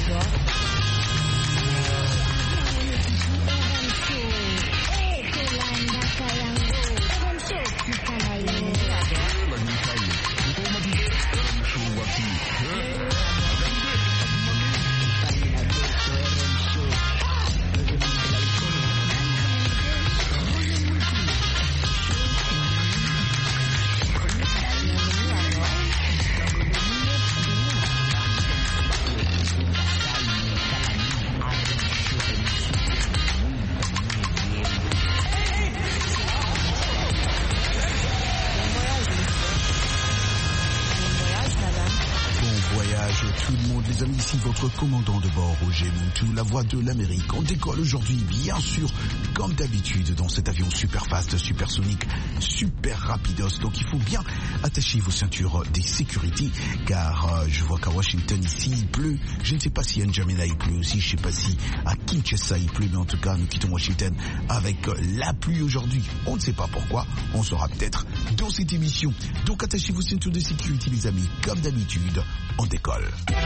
Votre commandant de bord, Roger Muntu, la voix de l'Amérique. On décolle aujourd'hui, bien sûr, comme d'habitude, dans cet avion super fast, supersonique, super rapidos. Donc il faut bien attacher vos ceintures des sécurités, car je vois qu'à Washington, ici, il pleut. Je ne sais pas si à N'Djamena il pleut aussi, je ne sais pas si à Kinshasa il pleut, mais en tout cas, nous quittons Washington avec la pluie aujourd'hui. On ne sait pas pourquoi, on saura peut-être dans cette émission. Donc attachez vos ceintures de sécurité, les amis, comme d'habitude, on décolle.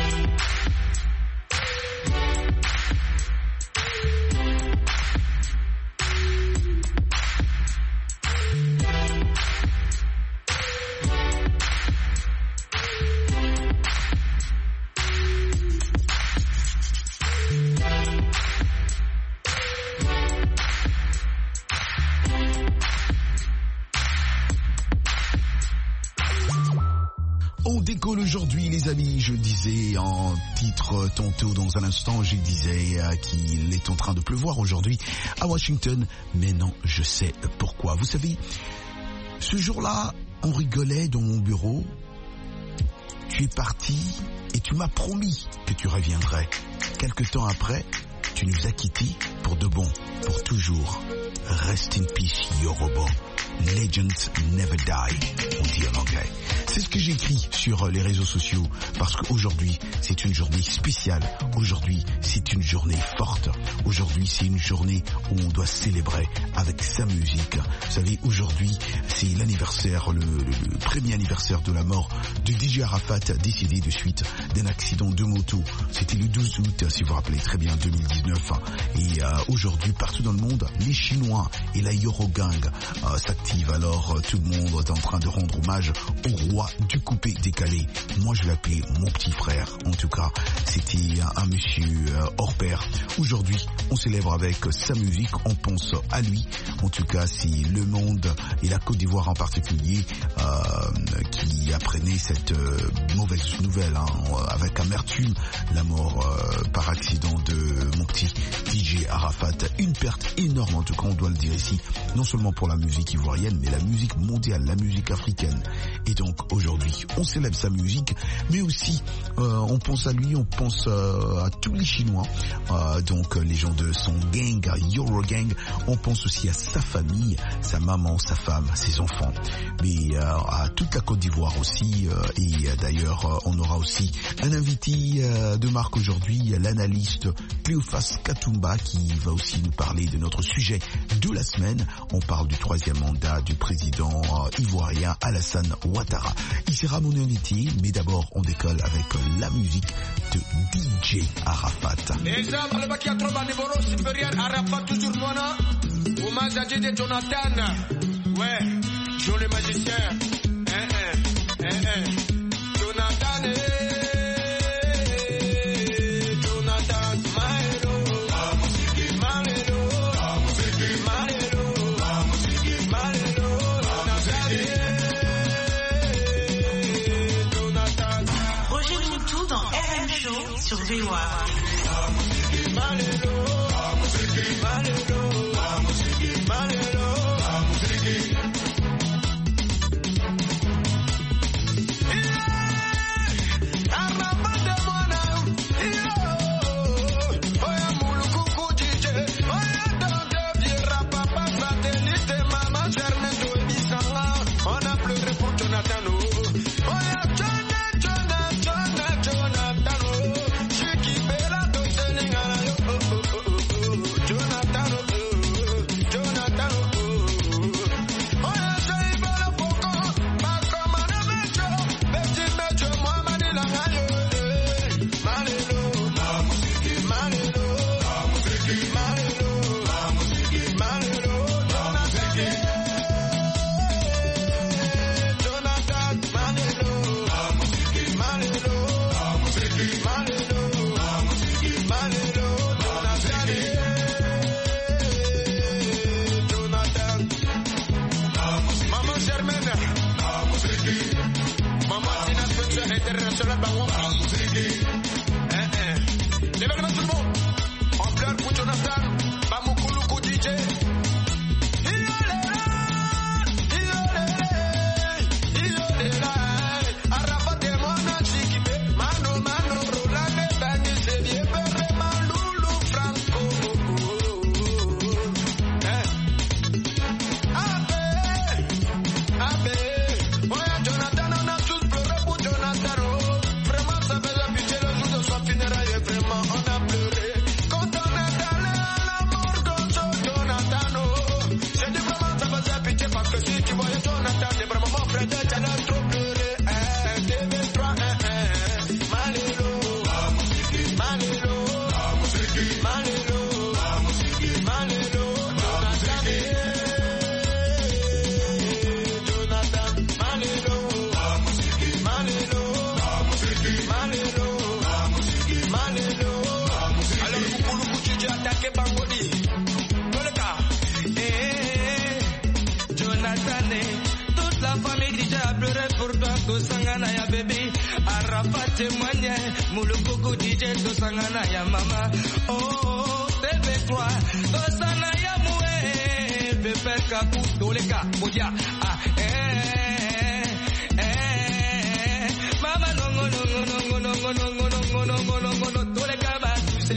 On décolle aujourd'hui, les amis. Je disais en titre tantôt dans un instant, je disais qu'il est en train de pleuvoir aujourd'hui à Washington. Mais non, je sais pourquoi. Vous savez, ce jour-là, on rigolait dans mon bureau. Tu es parti et tu m'as promis que tu reviendrais. Quelque temps après, tu nous as quittés pour de bon, pour toujours. Rest in peace, Yorobo. Legends never die, on dit en anglais. C'est ce que j'écris sur les réseaux sociaux, parce qu'aujourd'hui, c'est une journée spéciale. Aujourd'hui, c'est une journée forte. Aujourd'hui, c'est une journée où on doit célébrer avec sa musique. Vous savez, aujourd'hui, c'est l'anniversaire, le premier anniversaire de la mort de DJ Arafat, décédé de suite d'un accident de moto. C'était le 12 août, si vous vous rappelez très bien, 2019. Et aujourd'hui, partout dans le monde, les Chinois et la Yoro Gang s'activent. Alors, tout le monde est en train de rendre hommage au roi du coupé décalé. Moi, je l'appelais mon petit frère. En tout cas, c'était un monsieur hors pair. Aujourd'hui, on célèbre avec sa musique. On pense à lui. En tout cas, c'est le monde et la Côte d'Ivoire en particulier qui apprenait cette mauvaise nouvelle avec amertume, la mort par accident de mon petit DJ Arafat. Une perte énorme, en tout cas, on doit le dire ici, non seulement pour la musique ivoirienne, mais la musique mondiale, la musique africaine. Et donc aujourd'hui, on célèbre sa musique, mais aussi on pense à lui, on pense à tous les Chinois, donc les gens de son gang, Yoro Gang. On pense aussi à sa famille, sa maman, sa femme, ses enfants, mais à toute la Côte d'Ivoire aussi. Et d'ailleurs, on aura aussi un invité de marque aujourd'hui, l'analyste Cléophas Katumba, qui va aussi nous parler de notre sujet de la semaine. On parle du 3e mandat du président ivoirien Alassane Ouattara. Il sera mon invité, mais d'abord on décolle avec la musique de DJ Arafat. Ouais, Joe le magicien. Jonathan. Sur VOA. Jonathan, checker Bangoli. Dans le cas, Jonathan, toute la famille déjà a pleuré pour toi, to sangana ya bébé. Arafat témoignait, Moulokoko DJ, to sangana ya mama. Oh, TV3, to sangana ya moué. Bébé Kakou, dans le cas, Bodia. Mama, non, tous les gars,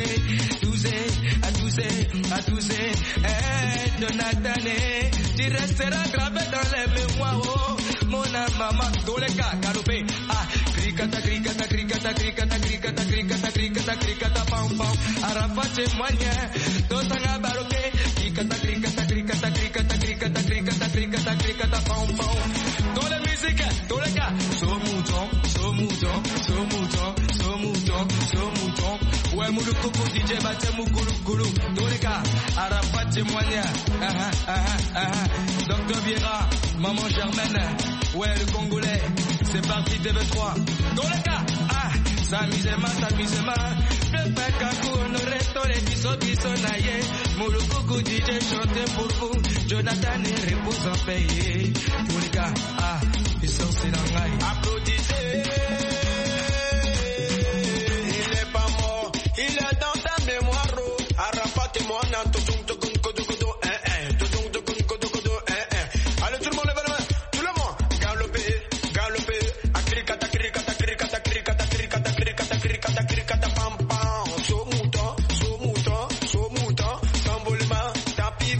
à tous, Jonathan, tu resteras gravé dans les mémoires, oh, mon âme, maman, tous les gars, galopé, cricata, pam, pam, Arafat témoignait, Tosanga baroqué, cricata, pam, pam, dans la musique, tous les gars, so mouton, ouais, Moulokoko DJ, Baté Moukoulou, tous les gars, Arafat témoignait, Docteur Viera, Maman Germaine, ouais, le Congolais, c'est parti TV3, tous les gars, s'amusement, je fais Kakou, honoré, les biso naïe, Moulokoko DJ, chantez pour vous, Jonathan repose en paix, tous les gars, ils sont sénangaï, applaudissez. Il est dans ta mémoire, Arafat et moi, allez tout le monde lève la main, tout le monde, galopé, cricata, pam pam, so mouton, s'envolement, tapis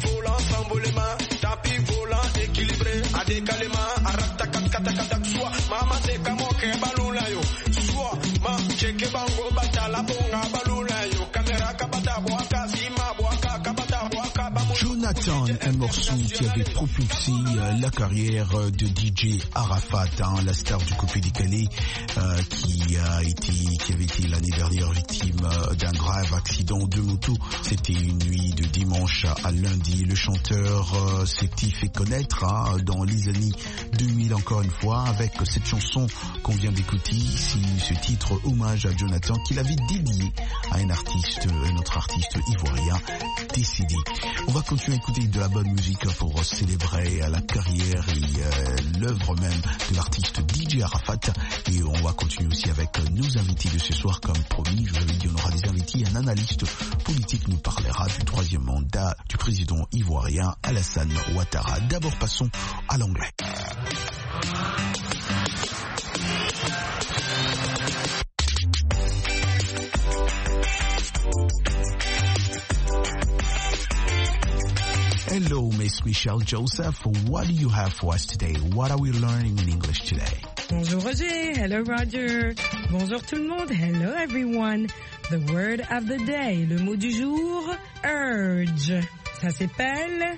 volant, équilibré, à décalement, arrata kata, soit, maman c'est comme ok, balula yo, soit, ma, check bango, batala bonga, balula yo, caméra kabata, boaka, sima, boaka, kabata, boaka, bamou. Jonathan, un morceau qui avait propulsé la carrière de DJ Arafat, la star du coupé décalé, qui avait été l'année dernière victime d'un grave accident de moto. C'était une nuit de dimanche à lundi. Le chanteur s'était fait connaître dans les années 2000 encore une fois avec cette chanson qu'on vient d'écouter ici, ce titre hommage à Jonathan qu'il avait dédié à un autre artiste ivoirien décédé. On va continuer à écouter de la bonne musique pour célébrer la carrière et l'œuvre même de l'artiste DJ Arafat. Et on va continuer aussi avec nos invités de ce soir. Comme promis, je vous avais dit, on aura des invités. Un analyste politique nous parlera du 3e mandat du président ivoirien Alassane Ouattara. D'abord, passons à l'anglais. Hello, Miss Michelle Joseph. What do you have for us today? What are we learning in English today? Bonjour Roger. Hello Roger. Bonjour tout le monde. Hello everyone. The word of the day. Le mot du jour, urge. Ça s'appelle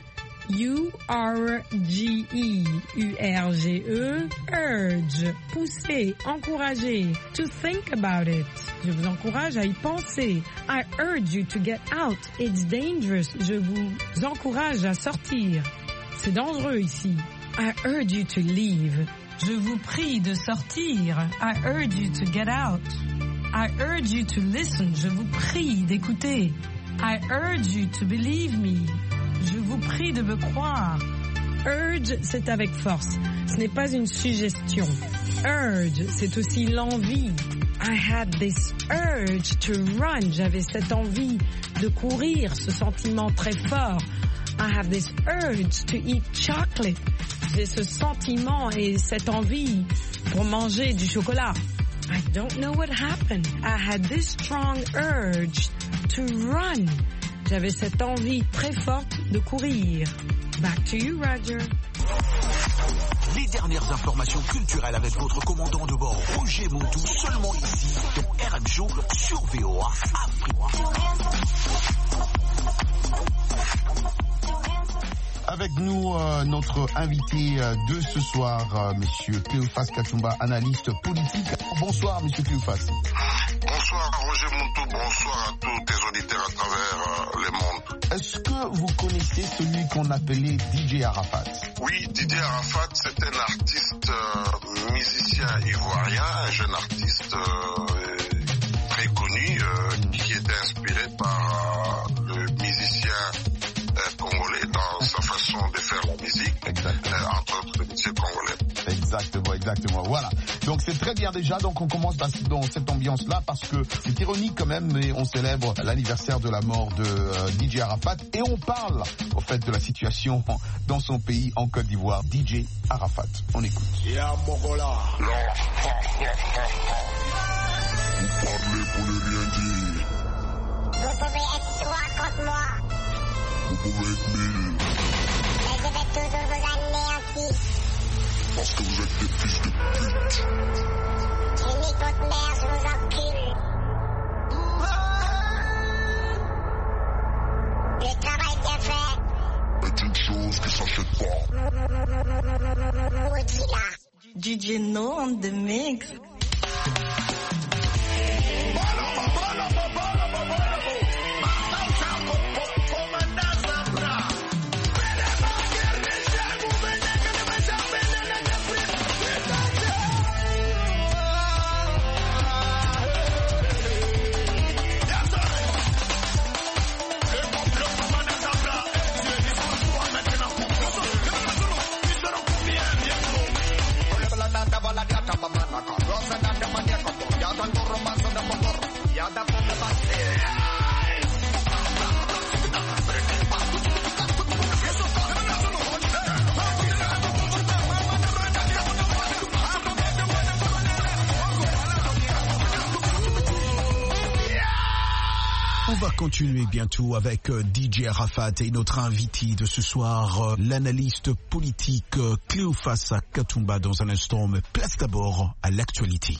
U-R-G-E. U-R-G-E. Urge. Pousser, encourager. To think about it. Je vous encourage à y penser. I urge you to get out. It's dangerous. Je vous encourage à sortir. C'est dangereux ici. I urge you to leave. Je vous prie de sortir. I urge you to get out. I urge you to listen. Je vous prie d'écouter. I urge you to believe me. Je vous prie de me croire. Urge, c'est avec force. Ce n'est pas une suggestion. Urge, c'est aussi l'envie. I had this urge to run. J'avais cette envie de courir, ce sentiment très fort. I have this urge to eat chocolate. J'ai ce sentiment et cette envie pour manger du chocolat. I don't know what happened. I had this strong urge to run. J'avais cette envie très forte de courir. Back to you, Roger. Les dernières informations culturelles avec votre commandant de bord, Roger Montou, seulement ici, dans RM Show sur VOA Afrique. Avec nous, notre invité de ce soir, Monsieur Cléophas Katumba, analyste politique. Bonsoir, Monsieur Cléophas. Bonsoir, Roger Montou. Bonsoir à tous tes auditeurs à travers le monde. Est-ce que vous connaissez celui qu'on appelait DJ Arafat? Oui, DJ Arafat, c'est un artiste musicien ivoirien, un jeune artiste très connu qui était inspiré par le exactement. Voilà. Donc c'est très bien déjà. Donc on commence dans cette ambiance-là parce que c'est ironique quand même, mais on célèbre l'anniversaire de la mort de DJ Arafat et on parle au fait de la situation dans son pays en Côte d'Ivoire. DJ Arafat. On écoute. Ya Mogola. Vous parlez pour ne rien dire. Vous pouvez être 3 contre moi. Vous pouvez être 1000. Mais je vais toujours vous anéantir. Parce que vous êtes des fils de pute. Je nique votre mère, je vous encule. Le travail bien fait est une chose qui s'achète pas. Maudit-là. DJ No on the mix. On va continuer bientôt avec DJ Arafat et notre invité de ce soir, l'analyste politique Cléophas Katumba dans un instant, mais place d'abord à l'actualité.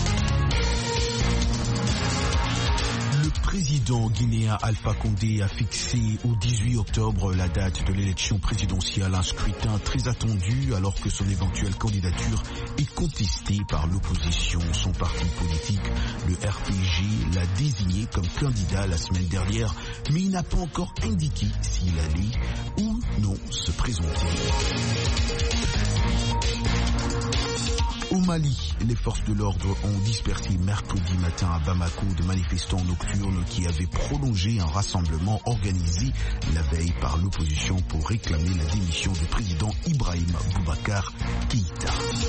Le président guinéen Alpha Condé a fixé au 18 octobre la date de l'élection présidentielle, un scrutin très attendu alors que son éventuelle candidature est contestée par l'opposition. Son parti politique, le RPG, l'a désigné comme candidat la semaine dernière, mais il n'a pas encore indiqué s'il allait ou non se présenter. Au Mali, les forces de l'ordre ont dispersé mercredi matin à Bamako de manifestants nocturnes qui avaient prolongé un rassemblement organisé la veille par l'opposition pour réclamer la démission du président Ibrahim Boubacar Keïta.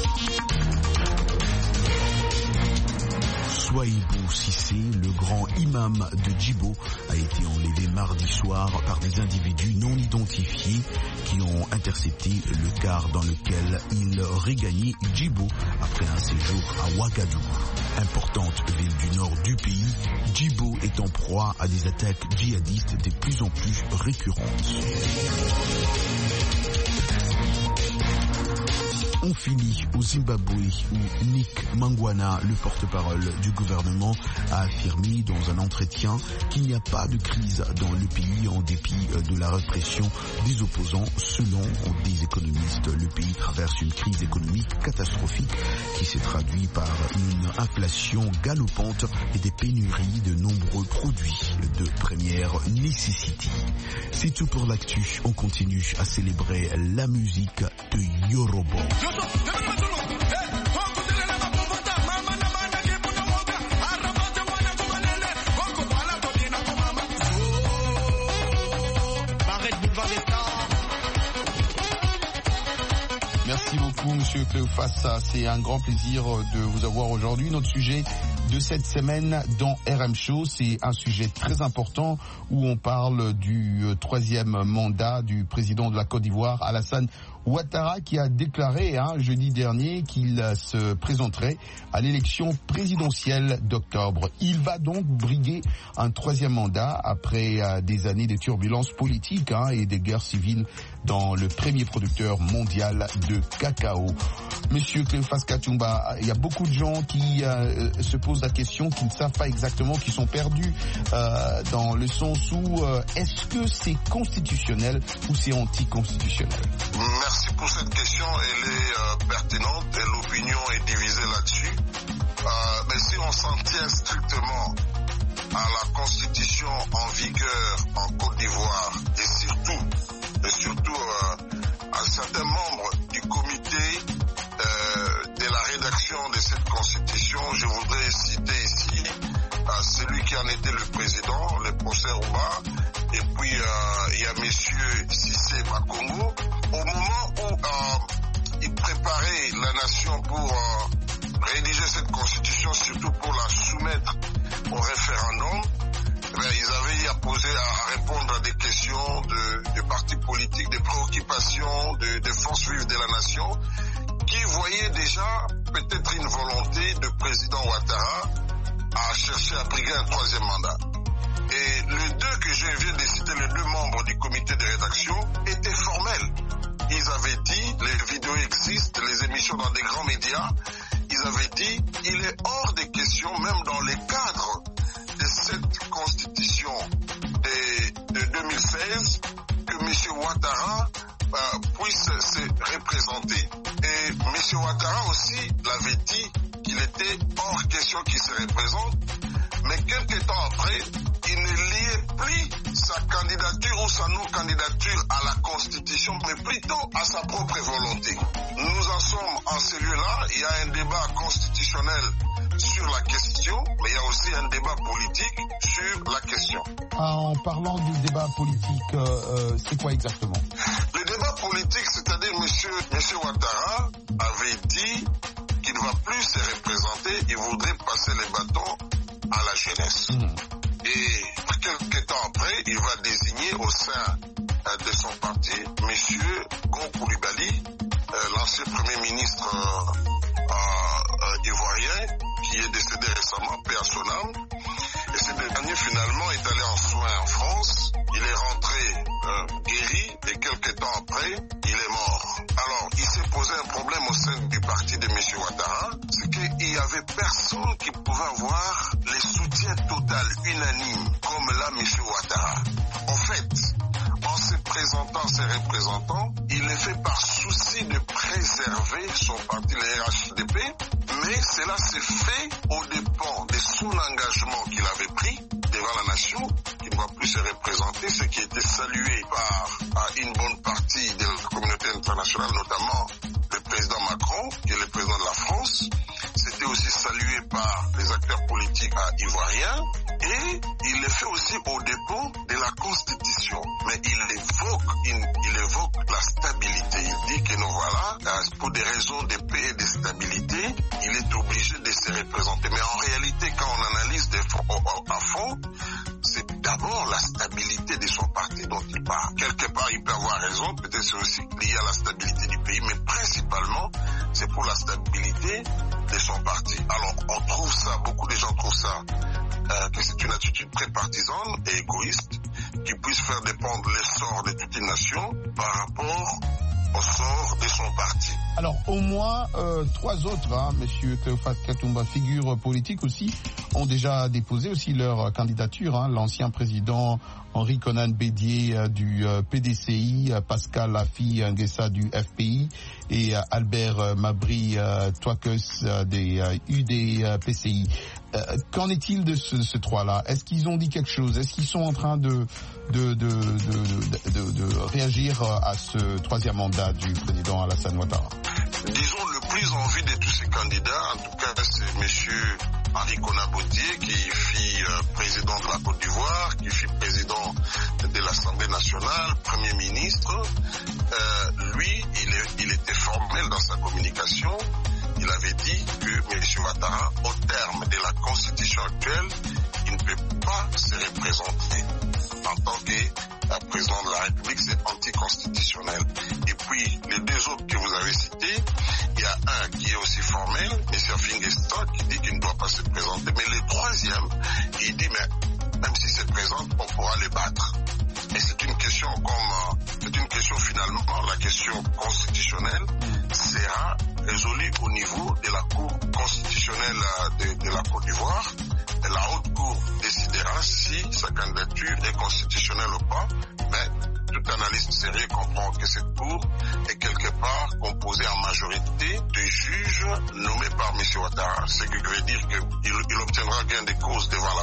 Souaïbou Cissé, le grand imam de Djibo, a été enlevé mardi soir par des individus non identifiés qui ont intercepté le car dans lequel il regagnait Djibo après un séjour à Ouagadougou. Importante ville du nord du pays, Djibo est en proie à des attaques djihadistes de plus en plus récurrentes. On finit au Zimbabwe où Nick Mangwana, le porte-parole du gouvernement, a affirmé dans un entretien qu'il n'y a pas de crise dans le pays en dépit de la répression des opposants. Selon des économistes, le pays traverse une crise économique catastrophique qui s'est traduite par une inflation galopante et des pénuries de nombreux produits de première nécessité. C'est tout pour l'actu. On continue à célébrer la musique de Yoruba. Merci beaucoup, Monsieur Cléophas. C'est un grand plaisir de vous avoir aujourd'hui. Notre sujet de cette semaine dans RM Show, c'est un sujet très important où on parle du troisième mandat du président de la Côte d'Ivoire, Alassane Ouattara, qui a déclaré jeudi dernier qu'il se présenterait à l'élection présidentielle d'octobre. Il va donc briguer un troisième mandat après des années de turbulences politiques et des guerres civiles dans le premier producteur mondial de cacao. Monsieur Cléophas Katumba, il y a beaucoup de gens qui se posent la question, qui ne savent pas exactement, qui sont perdus dans le sens où est-ce que c'est constitutionnel ou c'est anticonstitutionnel? Merci pour cette question, elle est pertinente et l'opinion est divisée là-dessus. Mais si on s'en tient strictement à la constitution en vigueur en Côte d'Ivoire et surtout à certains membres du comité de la rédaction de cette constitution, je voudrais citer ici celui qui en était le président, le professeur Ouba, et puis il y a monsieur Cissé Makongo. Au moment où il préparer la nation pour rédiger cette constitution, surtout pour la soumettre au référendum, ils avaient à répondre à des questions de partis politiques, des préoccupations des forces vives de la nation, qui voyaient déjà peut-être une volonté de président Ouattara à chercher à briguer un troisième mandat. Et les deux que je viens de citer, les deux membres du comité de rédaction, étaient formels. Ils avaient dit, les vidéos existent, les émissions dans des grands médias, ils avaient dit, il est hors des questions, même dans les cadres de cette constitution de 2016, que M. Ouattara puisse se représenter. Et M. Ouattara aussi l'avait dit qu'il était hors question qu'il se représente, mais quelques temps après, il ne liait plus sa candidature ou sa non-candidature à la Constitution, mais plutôt à sa propre volonté. Nous en sommes en ce lieu-là. Il y a un débat constitutionnel sur la question, mais il y a aussi un débat politique sur la question. En parlant du débat politique, c'est quoi exactement? Le débat politique, c'est-à-dire M. Ouattara avait dit qu'il ne va plus se représenter, il voudrait passer les bâtons à la jeunesse. Et quelques temps après, il va désigner au sein de son parti M. Gon Coulibaly, l'ancien Premier ministre ivoirien, qui est décédé récemment, paix à son âme. Et ce dernier finalement est allé en soins en France. Il est rentré guéri et quelques temps après, il est mort. Alors, il s'est posé un problème au sein du parti de M. Ouattara, c'est qu'il n'y avait personne qui pouvait avoir les soutiens total, unanimes, comme là M. Ouattara. En fait, en se présentant, ses représentants, il le fait par souci de préserver son parti, le RHDP, mais cela s'est fait au dépens de son engagement qu'il avait pris devant la nation, qui ne va plus se représenter, ce qui était salué par une bonne partie de la communauté internationale, notamment le président Macron, qui est le président de la France. C'était aussi salué par les acteurs politiques ivoiriens, et il le fait aussi au dépens de la Constitution. Mais il évoque la stabilité. Il dit que nous voilà, pour des raisons de paix et de stabilité, il est obligé de se représenter. Mais en réalité, quand on analyse à fond, c'est d'abord la stabilité de son parti dont il parle. Quelque part, il peut avoir raison, peut-être c'est aussi lié à la stabilité du pays, mais principalement, c'est pour la stabilité de son parti. Alors, on trouve ça, beaucoup de gens trouvent ça, que c'est une attitude très partisane et égoïste, qui puisse faire dépendre l'essor de toute une nation par rapport au sort de son parti. Alors, au moins, trois autres, M. Théophile Katumba, figures politiques aussi, ont déjà déposé aussi leur candidature. L'ancien président Henri Konan Bédié du PDCI, Pascal Lafi Nguessa du FPI et Albert Mabry Touakes des UDPCI. Qu'en est-il de ces trois-là? Est-ce qu'ils ont dit quelque chose? Est-ce qu'ils sont en train de réagir à ce troisième mandat du président Alassane Ouattara? Disons, le plus en vue de tous ces candidats, en tout cas, c'est M. Henri Konan Bédié, qui fut président de la Côte d'Ivoire, qui fut président de l'Assemblée nationale, Premier ministre. Lui, il était formel dans sa communication. Il avait dit que M. Ouattara, au terme de la constitution actuelle, il ne peut pas se représenter en tant que président de la République, c'est anticonstitutionnel. Et puis, les deux autres que vous avez cités, il y a un qui est aussi formel, M. Finguesta, qui dit qu'il ne doit pas se présenter. Mais le troisième, il dit, mais même s'il se présente, on pourra les battre. Et c'est une question finalement, la question constitutionnelle sera résolue au niveau de la Cour constitutionnelle de la Côte d'Ivoire. Et la Haute Cour décidera si sa candidature est constitutionnelle ou pas, mais tout analyste sérieux comprend que cette Cour est quelque part composée en majorité de juges nommés par M. Ouattara, ce qui veut dire qu'il obtiendra gain de cause devant la Cour.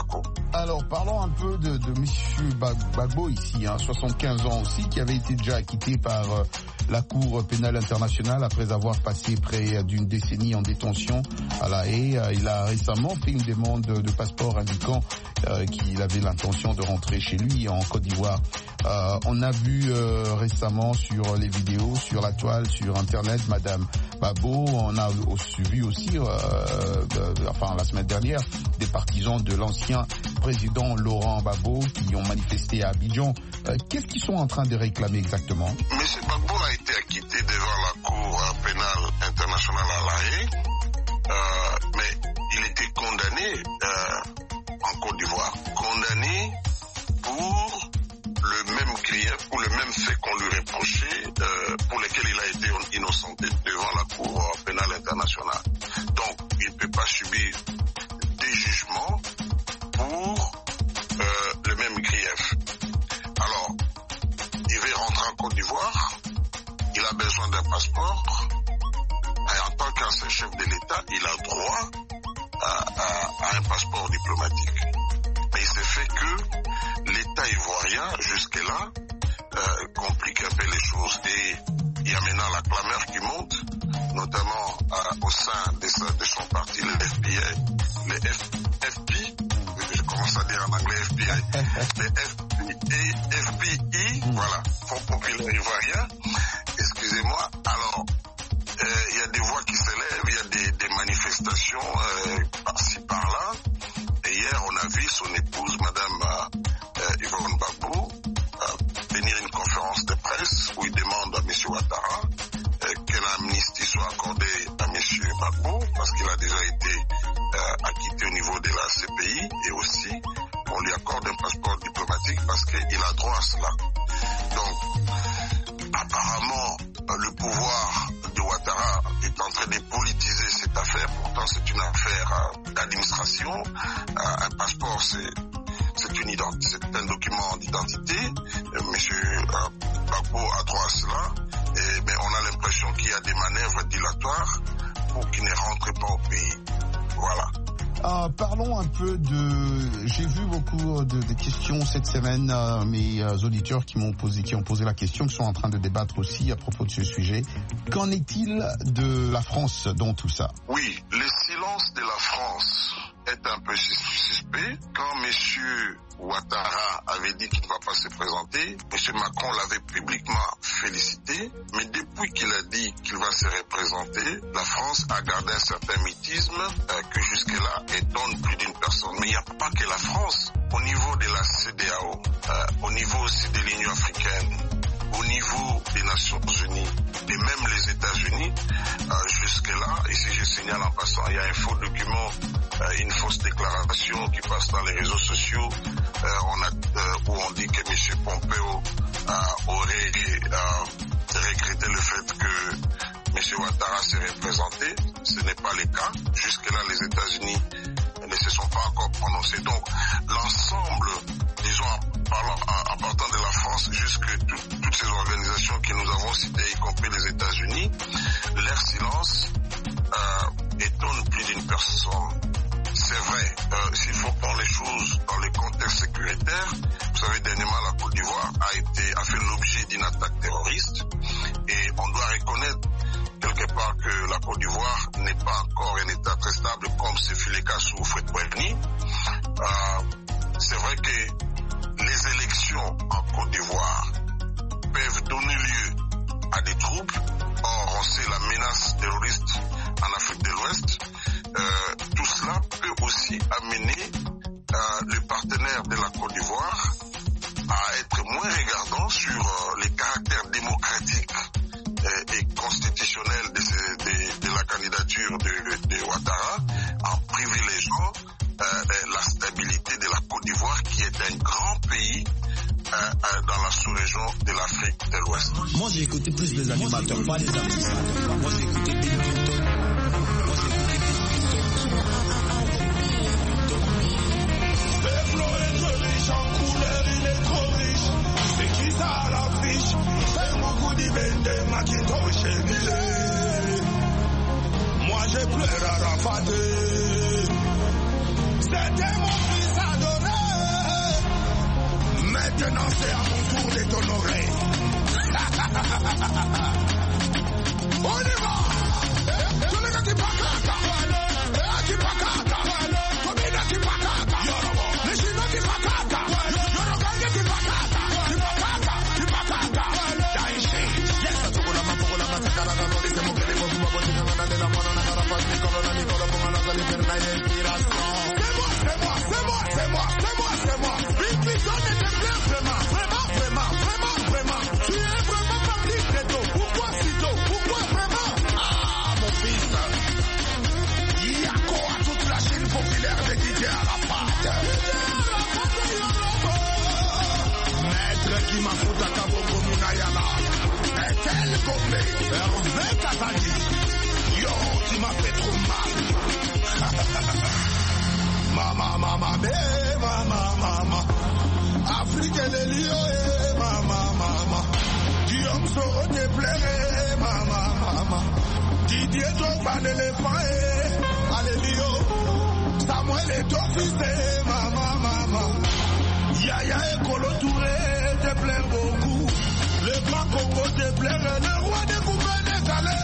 Alors, parlons un peu de M. Gbagbo ici, 75 ans aussi, qui avait été déjà acquitté par la Cour pénale internationale après avoir passé près d'une décennie en détention à La Haye. Il a récemment fait une demande de passeport indiquant qu'il avait l'intention de rentrer chez lui en Côte d'Ivoire. On a vu récemment sur les vidéos, sur la toile, sur Internet, Madame Gbagbo. On a vu aussi, la semaine dernière, des partisans de l'ancien président Laurent Gbagbo qui ont manifesté à Abidjan. Qu'est-ce qu'ils sont en train de réclamer exactement? M. Gbagbo a été acquitté devant la Cour pénale internationale à La Haye, mais il était condamné en Côte d'Ivoire. Condamné pour le même grief, pour le même fait qu'on lui reprochait, pour lequel il a été innocenté devant la Cour pénale internationale. Donc, il ne peut pas subir des jugements pour le même grief. Alors, il veut rentrer en Côte d'Ivoire, il a besoin d'un passeport, et en tant qu'ancien chef de l'État, il a droit à un passeport diplomatique. Mais il s'est fait que l'État ivoirien, jusque-là, complique un peu les choses. Et il y a maintenant la clameur qui monte, notamment au sein de son parti, le FBI, je commence à dire en anglais FBI, les FBI, voilà, Fonds populaire ivoirien, excusez-moi. Alors, il y a des voix qui s'élèvent, il y a des manifestations par-ci, par-là. Et hier, on a vu son épouse, Madame Yvonne Gbagbo, tenir une conférence de presse où il demande à M. Ouattara qu'une amnistie soit accordée à M. Gbagbo parce qu'il a déjà été acquitté au niveau de la CPI et aussi on lui accorde un passeport diplomatique parce qu'il a droit à cela. Donc, apparemment, le pouvoir de Ouattara est en train de politiser cette affaire. Pourtant, c'est une affaire d'administration. Un passeport, c'est un document d'identité. Monsieur Gbagbo a droit à cela. Mais on a l'impression qu'il y a des manœuvres dilatoires pour qu'il ne rentre pas au pays. Voilà. Parlons un peu j'ai vu beaucoup de questions cette semaine, mes auditeurs qui ont posé la question, qui sont en train de débattre aussi à propos de ce sujet. Qu'en est-il de la France dans tout ça? Oui, le silence de la France est un peu suspect. Quand M. Ouattara avait dit qu'il ne va pas se présenter, M. Macron l'avait publiquement félicité, mais depuis qu'il a dit qu'il va se représenter, la France a gardé un certain mythisme que jusque-là étonne plus d'une personne. Mais il n'y a pas que la France. Au niveau de la CEDEAO, au niveau aussi de l'Union africaine, au niveau des Nations Unies et même les États-Unis, jusque-là, ici je signale en passant, il y a un faux document, une fausse déclaration qui passe dans les réseaux sociaux où on dit que M. Pompeo aurait regretté le fait que M. Ouattara s'est représenté. Ce n'est pas le cas. Jusque-là, les États-Unis ne se sont pas encore prononcés. Donc, l'ensemble, disons, en partant de la France, jusque toutes ces organisations que nous avons citées, y compris les États-Unis, leur silence étonne plus d'une personne. C'est vrai, s'il faut prendre les choses dans le contexte sécuritaire, vous savez, dernièrement, la Côte d'Ivoire a fait l'objet d'une attaque terroriste et on doit reconnaître quelque part que la Côte d'Ivoire n'est pas encore un État très stable comme ce fut le cas sous Fred Boigny. C'est vrai que les élections en Côte d'Ivoire peuvent donner lieu à des troubles. Or, on sait la menace terroriste en Afrique de l'Ouest. Tout cela peut aussi amener le partenaire de la Côte d'Ivoire à être moins regardant sur les caractères démocratiques et constitutionnels de la candidature de Ouattara, en privilégiant la stabilité de la Côte d'Ivoire qui est un grand pays dans la sous-région de l'Afrique de l'Ouest. Moi j'ai écouté plus des animateurs, pas des artistes. Moi j'ai écouté Bill Clinton. Moi j'ai pleuré à rafater. C'était mon fils adoré. Maintenant, c'est à mon tour de t'honorer. On y va. Tulega kipakata. Kipakata. Komina kipakata. Nishino kipakata. Yorogange kipakata. Kipakata. Daishi. Yes, tukula mapukula matakara na lori se mukele kwa kuma kwa tika na lela mwana na karafas Nicola na Nicola kwa na sali perna y inspiración. C'est moi. Une personne était bien vraiment. Tu es vraiment parti très tôt. Pourquoi si tôt? Pourquoi vraiment? Ah, mon fils. Yako à toute la Chine populaire de DJ Arafat. Maître qui m'a foutu à Kaboko Munayala. Est-elle Gombe? Hervé Kazali. Yo, tu m'as fait trop mal. Mama, Afrique les lieux, mama, Guillaume Soro te plairait, mama, Didier Drogba l'éléphant, alléluia, Samuel est ton fils, mama, Yaya et Kolo Touré te plaît beaucoup, le grand Congo te plairait, le roi des coupés décalés,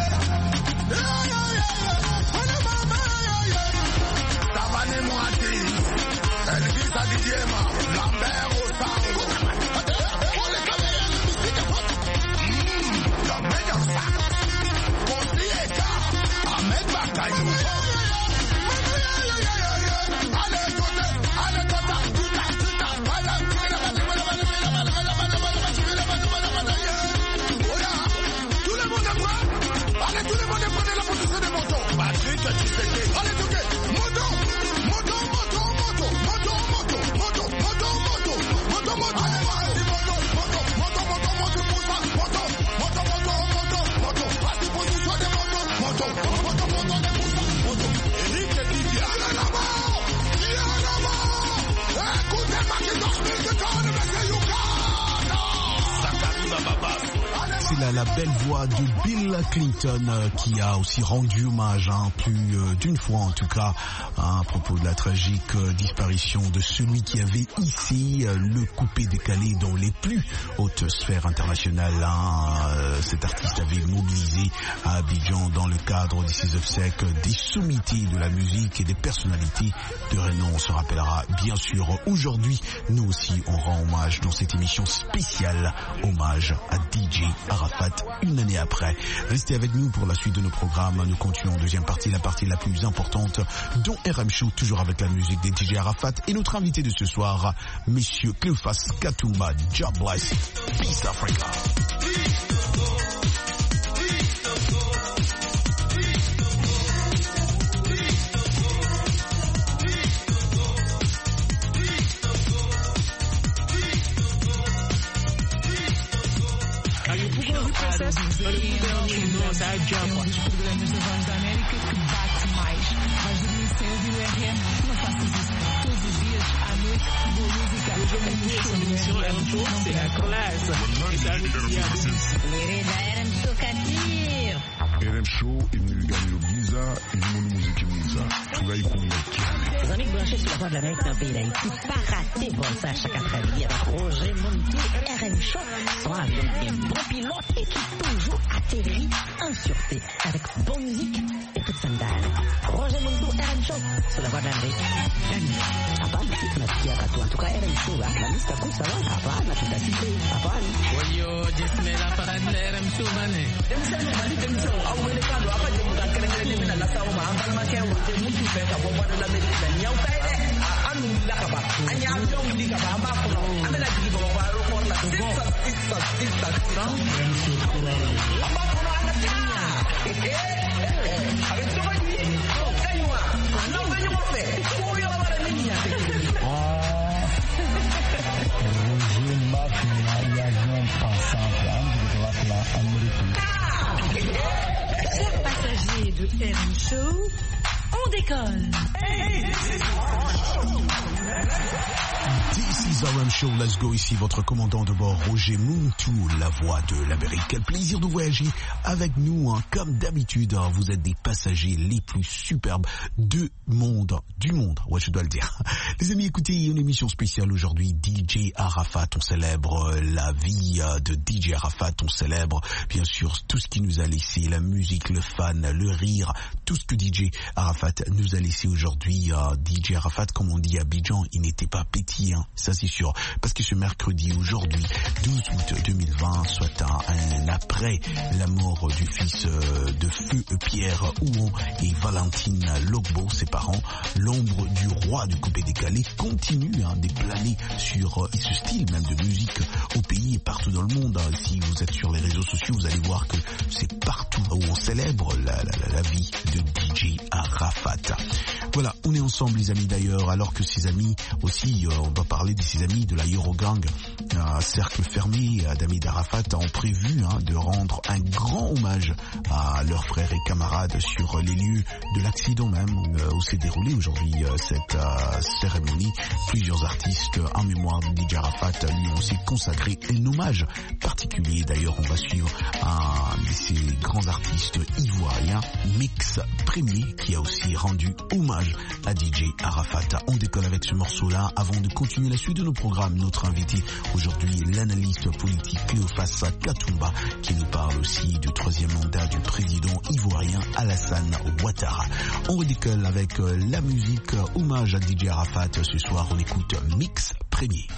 Tabanez-moi Elvis Adidiema, Lambert Osango. Le meilleur sac. Consiéka, Ahmed Bakayou. Allez, tout le monde est prêt. Allez, tout le monde est prêt de la position des motos. Patrick, tu sais qui. Allez, tout le monde. C'est la belle voix de Bill Clinton qui a aussi rendu hommage plus d'une fois en tout cas à propos de la tragique disparition de celui qui avait hissé le coupé décalé dans les plus hautes sphères internationales. Cet artiste avait mobilisé à Abidjan dans le cadre des 6 obsèques des sommités de la musique et des personnalités de renom. On se rappellera bien sûr aujourd'hui, nous aussi on rend hommage dans cette émission spéciale hommage à DJ Arafat une année après. Restez avec nous pour la suite de nos programmes. Nous continuons en deuxième partie, la partie la plus importante dont RM Show, toujours avec la musique des DJ Arafat et notre invité de ce soir, Monsieur Cleophas Katumba. God bless. Peace Africa. Programas da Voz da América que bate mais. Vais dormir sem ouvir o RM? Não faças isso. Todos os dias, à noite, boa música. C'est la classe. RM Show, il nous gagne le Giza et nous nous musique Giza. Tout va y convaincre. Les amis branchés sur la Voix de l'Amérique dans le pays d'Haïti, pas rater bon ça chaque après-midi avec Roger Montou et RM Show sont avec un bon pilote et qui toujours atterrit en sûreté avec bonne musique et toute sandale. Roger Montou, RM Show sur la Voix de l'Amérique. Hapana, tunasikia katu. En tout cas, RM Show, la liste cool, ça va? Hapana, tutasikia. Hapana. Oyo, Jesmela para de RM Show, mané. Chers passagers de RM Show, on On décolle. This is RM Show, let's go, ici votre commandant de bord Roger Muntu, la voix de l'Amérique. Quel plaisir de voyager avec nous, hein. Comme d'habitude, hein, vous êtes des passagers les plus superbes du monde, ouais je dois le dire. Les amis, écoutez, une émission spéciale aujourd'hui, DJ Arafat, on célèbre la vie de DJ Arafat, on célèbre bien sûr tout ce qui nous a laissé, la musique, le fan, le rire, tout ce que DJ Arafat nous a laissé aujourd'hui. DJ Arafat, comme on dit à Abidjan, il n'était pas petit, hein, ça c'est sûr, parce que ce mercredi, aujourd'hui, 12 août 2020, soit un après la mort du fils de feu Pierre Ouon et Valentine Logbo, ses parents, l'ombre du roi du coupé décalé continue de planer sur ce style même de musique au pays et partout dans le monde. Si vous êtes sur les réseaux sociaux, vous allez voir que c'est partout où on célèbre la vie de DJ Arafat. Voilà, on est ensemble les amis d'ailleurs, alors que ses amis aussi, on va parler de ses amis de la Eurogang, cercle fermé d'amis d'Arafat ont prévu de rendre un grand hommage à leurs frères et camarades sur les lieux de l'accident même où s'est déroulée aujourd'hui cette cérémonie. Plusieurs artistes en mémoire de DJ Arafat lui ont aussi consacré un hommage particulier. D'ailleurs, on va suivre un de ces grands artistes ivoiriens, Mix Premier, qui a aussi rendu hommage à DJ Arafat. On décolle avec ce morceau-là avant de continuer la suite de nos programmes. Notre invité aujourd'hui, l'analyste politique Cléophas Katumba, qui nous parle aussi du troisième mandat du président ivoirien Alassane Ouattara. On redécolle avec la musique hommage à DJ Arafat. Ce soir, on écoute Mix Premier.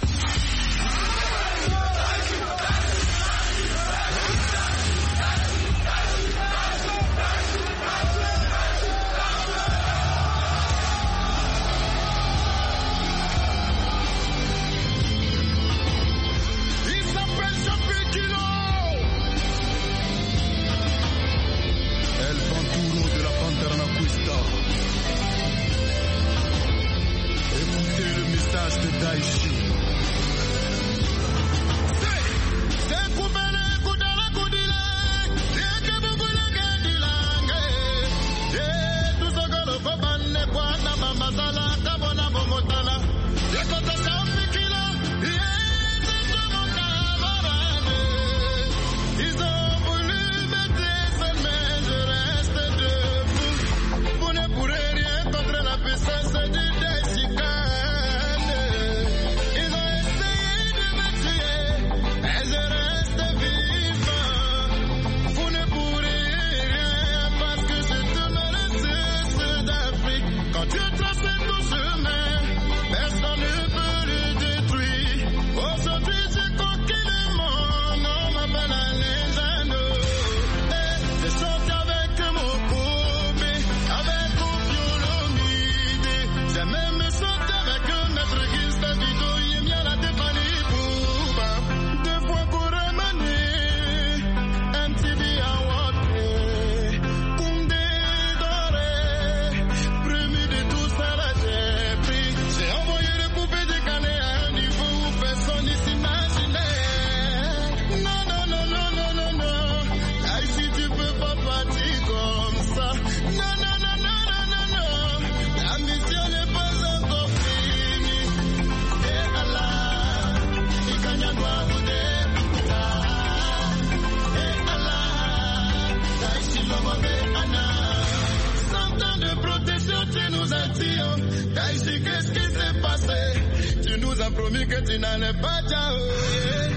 Qu'est-ce qui s'est passé? Tu nous as promis que tu n'allais pas t'arrêter.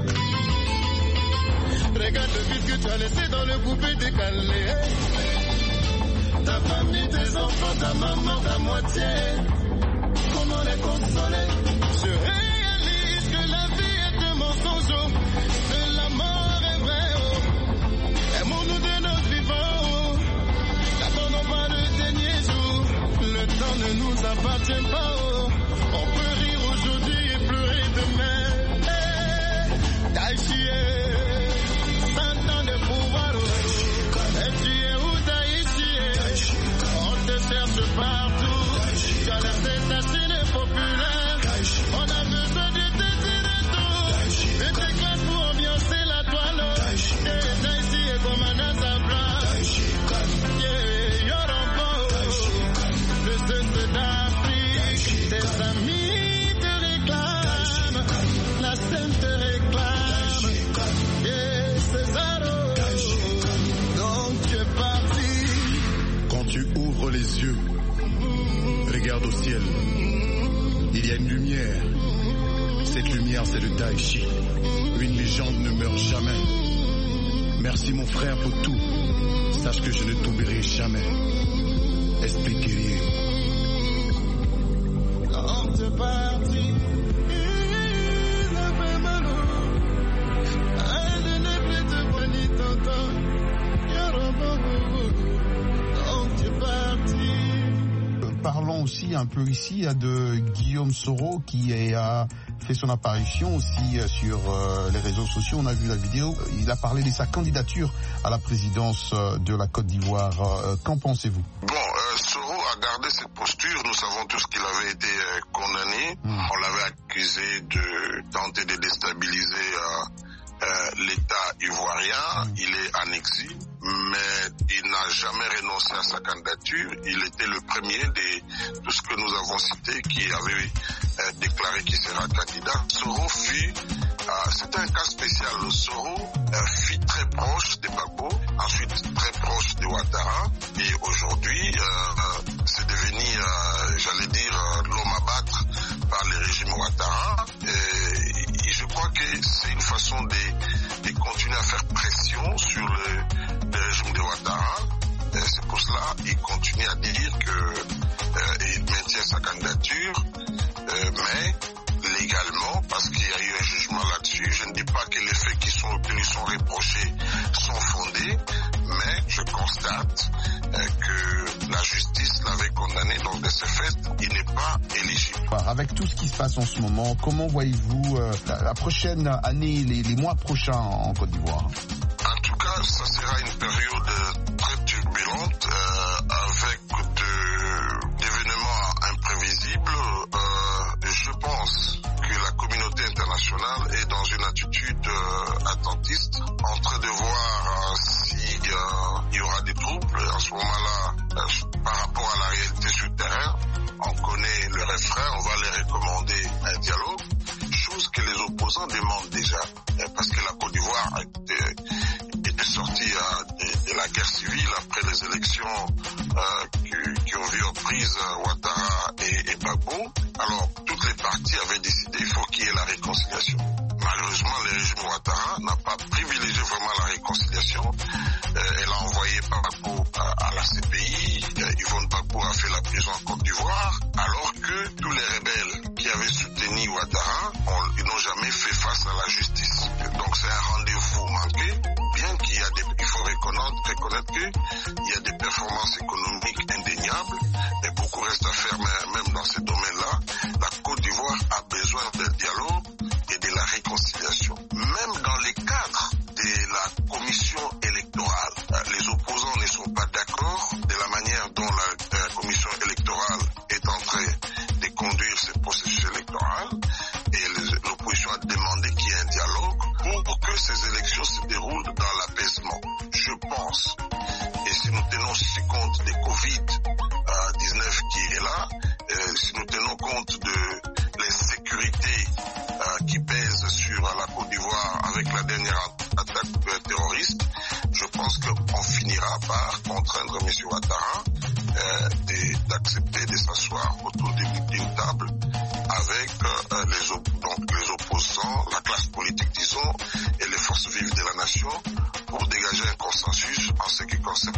Regarde le vide que tu as laissé dans le coupé décalé. Ta famille, tes enfants, ta maman, ta moitié. Comment les consoler? Je réalise que la vie est un mensonge, que la mort est vraie. Oh. Aimons-nous de notre vivant. Oh. N'attendons pas le dernier jour. Le temps ne nous appartient pas. Oh. On peut rire aujourd'hui et pleurer demain. Hey. Taïchi, 100 ans de pouvoir. Oh. Es-tu où Taïchi? On te cherche partout. Tu as laissé ta cine populaire. Cette lumière, c'est le Daichi. Une légende ne meurt jamais. Merci mon frère pour tout. Sache que je ne t'oublierai jamais. Esprit guerrier. Quand t'es parti, parlons aussi un peu ici de Guillaume Soro qui a fait son apparition aussi sur les réseaux sociaux. On a vu la vidéo. Il a parlé de sa candidature à la présidence de la Côte d'Ivoire. Qu'en pensez-vous? Soro a gardé cette posture. Nous savons tous qu'il avait été condamné. On l'avait accusé de tenter de déstabiliser l'État ivoirien. Il est en exil, mais il n'a jamais renoncé à sa candidature. Il était le premier de tout ce que nous avons cité qui avait déclaré qu'il sera candidat. Soro fut, c'était un cas spécial. Soro fut très proche de Gbagbo, ensuite très proche de Ouattara, et aujourd'hui c'est devenu, j'allais dire, l'homme à battre par le régime Ouattara. Et je crois que c'est une façon de continuer à faire pression sur le régime de Ouattara. C'est pour cela qu'il continue à dire qu'il maintient sa candidature, mais légalement, parce qu'il y a eu un jugement là-dessus. Je ne dis pas que les faits qui sont obtenus, sont reprochés, sont fondés, mais je constate que la justice l'avait condamné, donc de ce fait, il n'est pas éligible. Avec tout ce qui se passe en ce moment, comment voyez-vous la prochaine année, les mois prochains en Côte d'Ivoire? En tout cas, ça sera une période très turbulente, avec d'événements imprévisibles. Je pense que la communauté internationale est dans une attitude attentiste, en train de voir s'il y aura des troubles. En ce moment-là, par rapport à la réalité sur le terrain, on connaît le refrain, on va les recommander un dialogue, chose que les opposants demandent déjà, parce que la Côte d'Ivoire était sortie de la guerre civile après les élections qui ont vu en prise Ouattara et Gbagbo. Alors, toutes les parties avaient décidé qu'il faut qu'il y ait la réconciliation. Malheureusement, le régime Ouattara n'a pas privilégié vraiment la réconciliation. Elle a envoyé Gbagbo à la CPI. Yvonne Gbagbo a fait la prison en Côte d'Ivoire, alors que tous les rebelles qui avaient soutenu Ouattara, ils n'ont jamais fait face à la justice. Donc c'est un rendez-vous manqué, bien qu'il y a il faut reconnaître qu'il y a des performances économiques indéniables, et beaucoup reste à faire, même dans ces domaines-là. La Côte d'Ivoire a besoin d'un dialogue et de la réconciliation. Même dans les cadres de la commission électorale, les opposants ne sont pas d'accord de la manière dont la commission électorale est en train de conduire ce processus électoral, et l'opposition a demandé qu'il y ait un dialogue pour que ces élections se déroulent dans l'apaisement. Je pense, et si nous tenons aussi compte des Covid-19 qui est là, si nous tenons compte de l'insécurité qui pèse sur la Côte d'Ivoire avec la dernière attaque terroriste, je pense qu'on finira par contraindre M. Ouattara d'accepter de s'asseoir autour d'une table avec les opposants, la classe politique, disons, et les forces vives de la nation pour dégager un consensus en ce qui concerne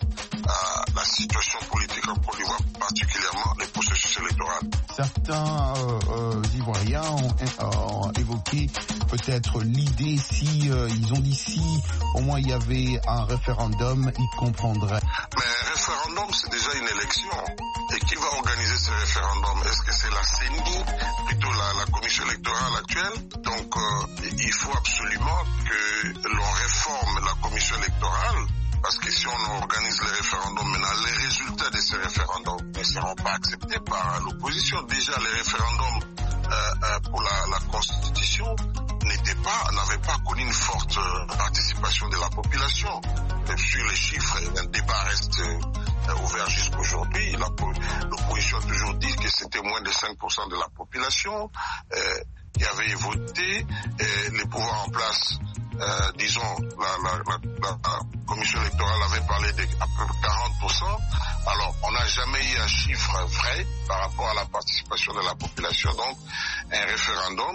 la situation politique en Côte d'Ivoire, particulièrement les processus électoraux. Certains Ivoiriens ont évoqué peut-être l'idée, ils ont dit si au moins il y avait un référendum, ils comprendraient. Mais un référendum, c'est déjà une élection. Et qui va organiser ce référendum? Est-ce que c'est la CENI, plutôt la commission électorale actuelle? Donc il faut absolument que l'on réforme la commission électorale, parce que si on organise les référendums maintenant, les résultats de ces référendums ne seront pas acceptés par l'opposition. Déjà, les référendums pour la Constitution n'avaient pas connu une forte participation de la population. Et sur les chiffres, un débat reste ouvert jusqu'aujourd'hui. L'opposition a toujours dit que c'était moins de 5% de la population qui avait voté. Et les pouvoirs en place, disons, la commission électorale avait parlé d'à peu près 40%. Alors, on n'a jamais eu un chiffre vrai par rapport à la participation de la population. Donc, un référendum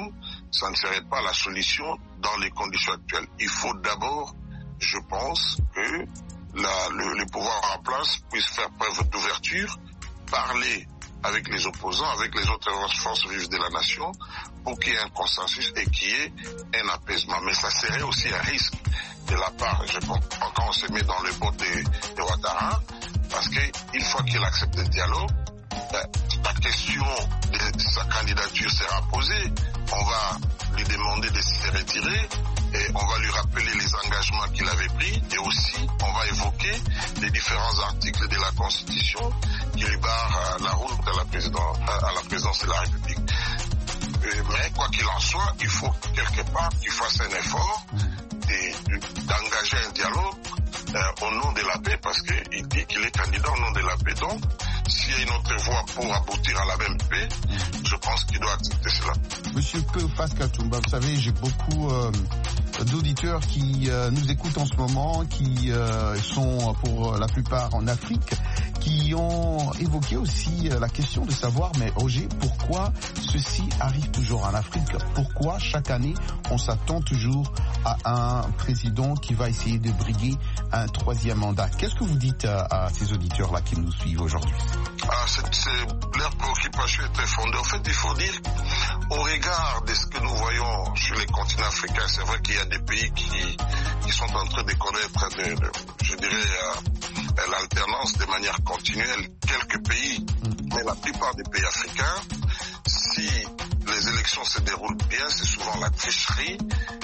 ça ne serait pas la solution dans les conditions actuelles. Il faut d'abord, je pense, que le pouvoir en place puisse faire preuve d'ouverture, parler avec les opposants, avec les autres forces vives de la nation, pour qu'il y ait un consensus et qu'il y ait un apaisement. Mais ça serait aussi un risque de la part, je pense, quand on se met dans le bot de Ouattara, parce qu'une fois qu'il accepte le dialogue, la question de sa candidature sera posée. On va lui demander de se retirer et on va lui rappeler les engagements qu'il avait pris, et aussi on va évoquer les différents articles de la Constitution qui lui barrent la route à la présidence de la République. Mais quoi qu'il en soit, il faut quelque part qu'il fasse un effort d'engager un dialogue au nom de la paix, parce qu'il dit qu'il est candidat au nom de la paix. Donc, s'il y a une autre voie pour aboutir à la même paix, je pense qu'il doit accepter cela. Monsieur Cléophas Katumba, vous savez, j'ai beaucoup d'auditeurs qui nous écoutent en ce moment, qui sont pour la plupart en Afrique, qui ont évoqué aussi la question de savoir, mais Roger, pourquoi ceci arrive toujours en Afrique? Pourquoi chaque année on s'attend toujours à un président qui va essayer de briguer un troisième mandat? Qu'est-ce que vous dites à ces auditeurs-là qui nous suivent aujourd'hui? Leur préoccupation est très fondée. En fait, il faut dire, au regard de ce que nous voyons sur les continents africains, c'est vrai qu'il y a des pays qui sont en train de connaître, je dirais, l'alternance de manière continuelle. Quelques pays, mais la plupart des pays africains, si les élections se déroulent bien, c'est souvent la tricherie.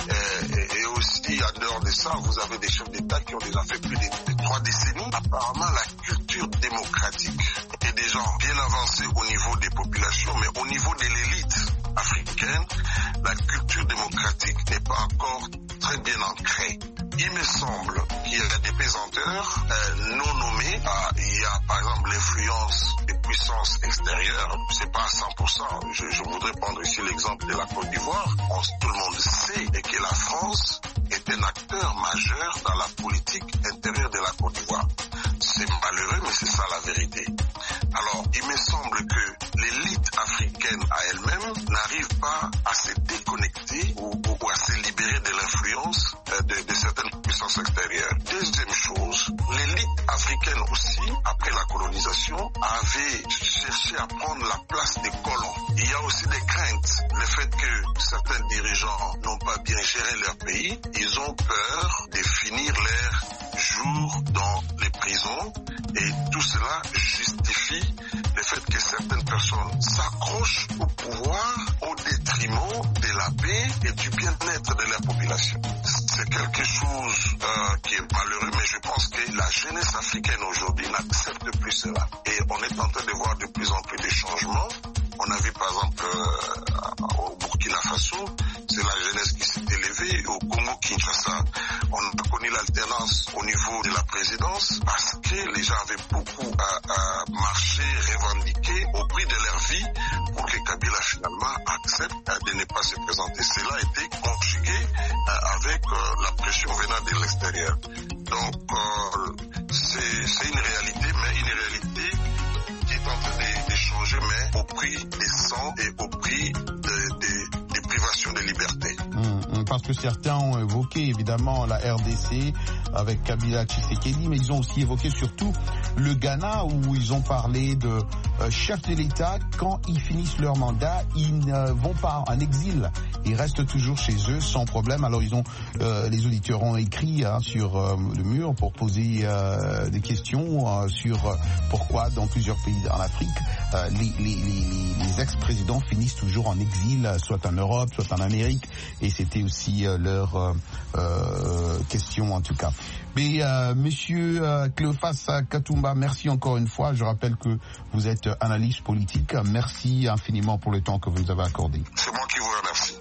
Et aussi, en dehors de ça, vous avez des chefs d'État qui ont déjà fait plus de 3 décennies. Apparemment, la culture démocratique est déjà bien avancée au niveau des populations, mais au niveau de l'élite africaine, la culture démocratique n'est pas encore très bien ancrée. Il me semble qu'il y a des pesanteurs non nommés. Il y a par exemple l'influence des puissances extérieures. C'est pas à 100%. Je voudrais prendre ici l'exemple de la Côte d'Ivoire. Tout le monde sait et que la France est un acteur majeur dans la politique intérieure de la Côte d'Ivoire. C'est malheureux, mais c'est ça la vérité. Alors, il me semble que l'élite africaine à elle-même n'arrive pas à se déconnecter ou à se libérer de l'influence de certaines puissances extérieures. Deuxième chose, l'élite africaine aussi, après la colonisation, avait cherché à prendre la place des colons. Il y a aussi des craintes. Le fait que certains dirigeants n'ont pas bien géré leur pays, ils ont peur de finir leur jour dans les prisons, et tout cela justifie le fait que certaines personnes s'accrochent au pouvoir au détriment de la paix et du bien-être de leur population. C'est quelque chose qui est malheureux, mais je pense que la jeunesse africaine aujourd'hui n'accepte plus cela. Et on est en train de voir de plus en plus de changements. On a vu par exemple au Burkina Faso, c'est la jeunesse qui s'est élevée. Au Congo-Kinshasa, on a connu l'alternance au niveau de la présidence parce que les gens avaient beaucoup à marcher, revendiquer au prix de leur vie pour que Kabila finalement accepte de ne pas se présenter. Cela a été conjugué avec la pression venant de l'extérieur. Donc c'est une réalité, mais une réalité qui est en train de changer, mais au prix des sangs et au prix des privations de liberté. Parce que certains ont évoqué évidemment la RDC avec Kabila Tshisekedi, mais ils ont aussi évoqué surtout le Ghana, où ils ont parlé de chefs de l'État, quand ils finissent leur mandat, ils ne vont pas en exil, ils restent toujours chez eux sans problème. Alors ils ont, les auditeurs ont écrit sur le mur pour poser des questions sur pourquoi dans plusieurs pays en Afrique, les ex-présidents finissent toujours en exil, soit en Europe, soit en Amérique, et c'était aussi leur question en tout cas. Mais monsieur Cléophas Katumba, merci encore une fois. Je rappelle que vous êtes analyste politique. Merci infiniment pour le temps que vous nous avez accordé. C'est moi qui vous remercie.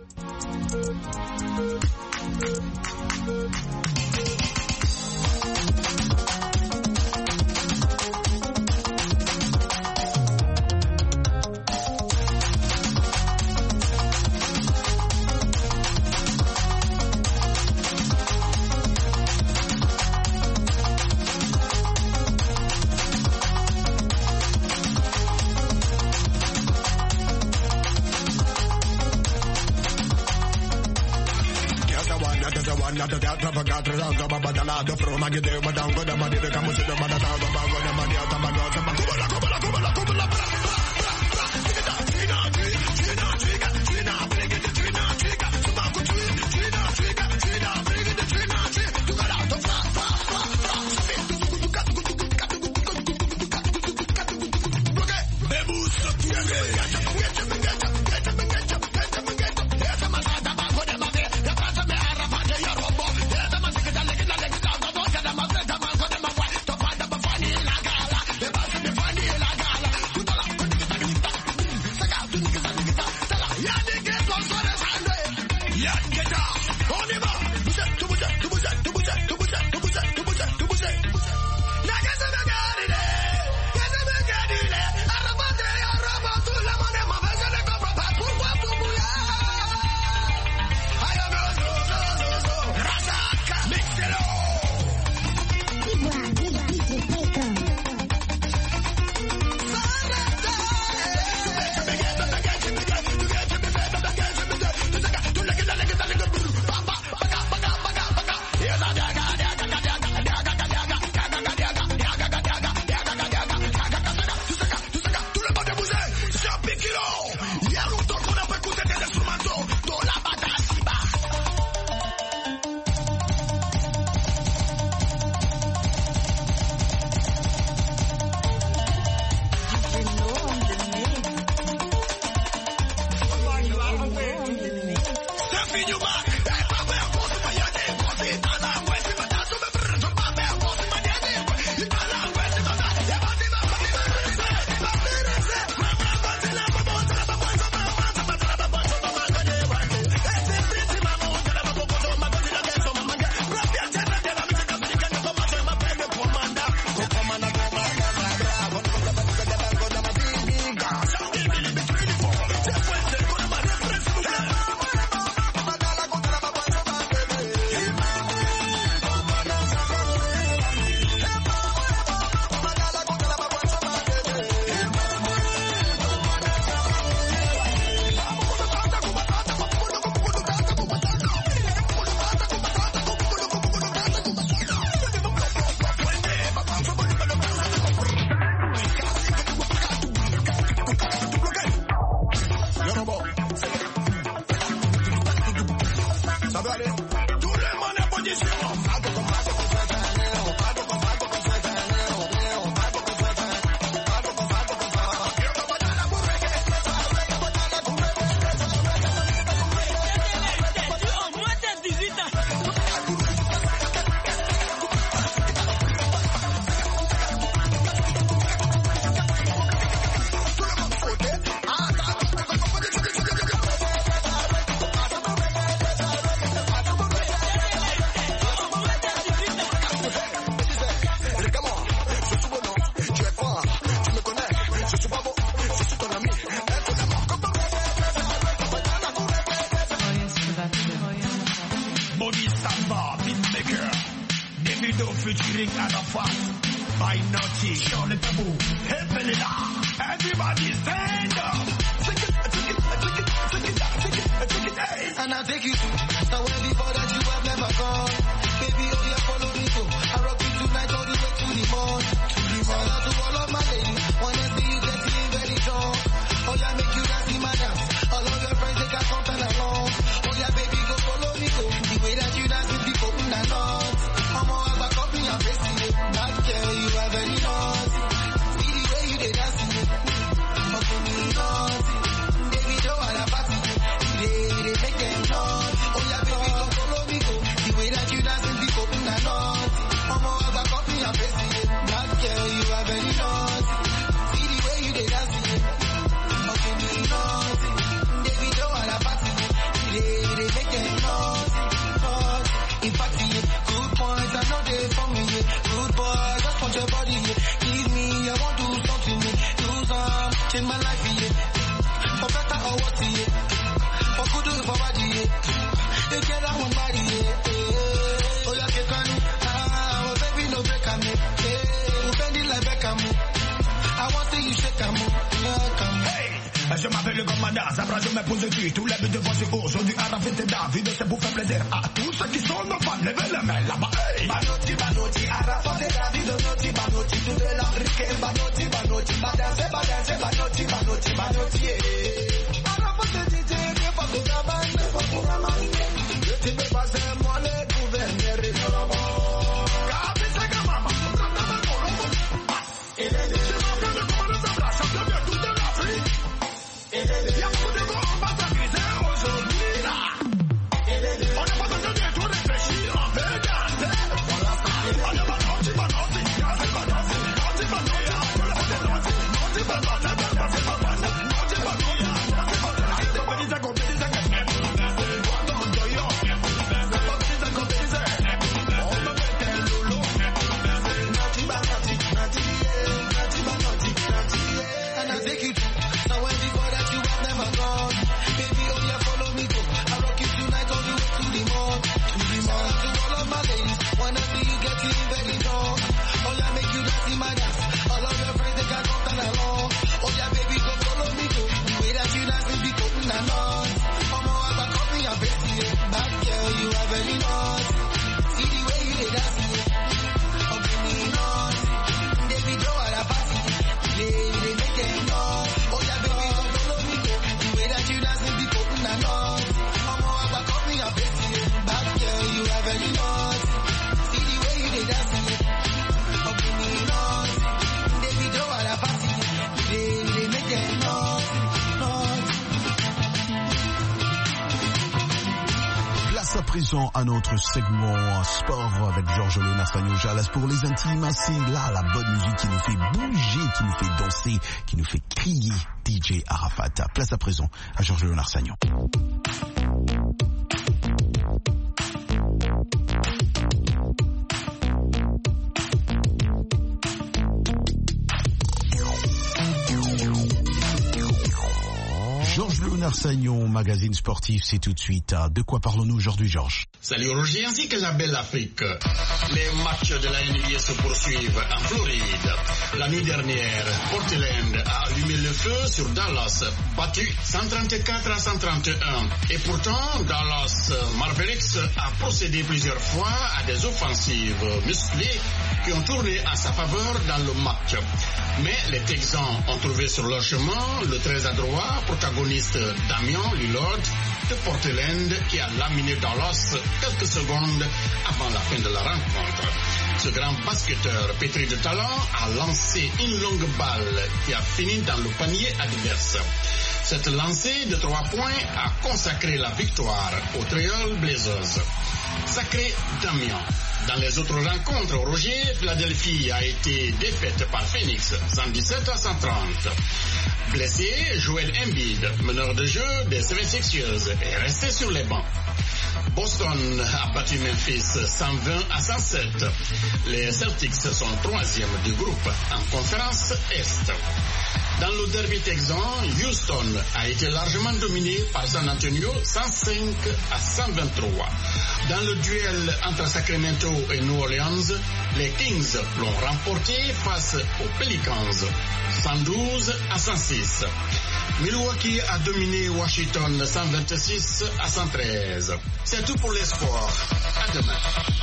featuring Arafat by Naughty, Sean Taboo, hey Belida, everybody stand up. Take it, hey. And I'll take you to somewhere before that you have never gone. Baby, oh yeah, follow me too. I rock you tonight all the way to the morning. Shout out to all of my ladies, wanna see you getting very strong. Oh yeah, make you dance in my dance. All of your friends, they can come and along. Oh yeah, baby, go follow me, go. The way that you dance with people, not not. I'm all about copying your face, not care, you are very naughty. See the way you did dance, oh, for me, naughty. Baby, don't wanna party, they make them naughty. Oh yeah, baby, go follow me, go. The way that you dance with people, not naughty. I'm all about copying your face, not care, you are very naughty. See the way you did dance, oh, for me, naughty. Baby, don't wanna party, they make them naughty. In fact, good points, I know they for me. Good boy, just want your body. Give me, I want to do something. Do some, change my life. For better or worse, for good or for bad. They get out one body. Oh, yeah, get on. Oh, baby, no break on me. Oh, bend it like Beckham. I want to see you shake them. Hey! Je m'appelle le commandant, ça je me pose dessus. Tous les buts devant c'est haut. Aujourd'hui, à la fête David, c'est pour faire plaisir à tous ceux qui sont Place à présent à notre segment sport avec Georges-Léonard Sagnon. Jalas pour les intimes, c'est là la bonne musique qui nous fait bouger, qui nous fait danser, qui nous fait crier. DJ Arafat. Place à présent à Georges-Léonard Sagnon. Georges-Léonard Sagnon, magazine sportif, c'est tout de suite. De quoi parlons-nous aujourd'hui, Georges? Salut Roger, ainsi que la belle Afrique. Les matchs de la NBA se poursuivent en Floride. La nuit dernière, Portland a allumé le feu sur Dallas, battu 134-131. Et pourtant, Dallas Mavericks a procédé plusieurs fois à des offensives musclées qui ont tourné en sa faveur dans le match. Mais les Texans ont trouvé sur leur chemin le très adroit protagoniste Damian Lillard de Portland qui a laminé Dallas quelques secondes avant la fin de la rencontre. Ce grand basketteur pétri de talent a lancé une longue balle qui a fini dans le panier adverse. Cette lancée de 3 points a consacré la victoire aux Trail Blazers. Sacré Damian. Dans les autres rencontres, Roger, Philadelphie a été défaite par Phoenix 117-130. Blessé, Joel Embiid, meneur de jeu des 76ers, est resté sur les bancs. Boston a battu Memphis 120-107. Les Celtics sont 3e du groupe en conférence Est. Dans le derby texan, Houston a été largement dominé par San Antonio 105-123. Dans le duel entre Sacramento et New Orleans, les Kings l'ont remporté face aux Pelicans 112-106. Milwaukee a dominé Washington 126-113. C'est tout pour les sports. À demain.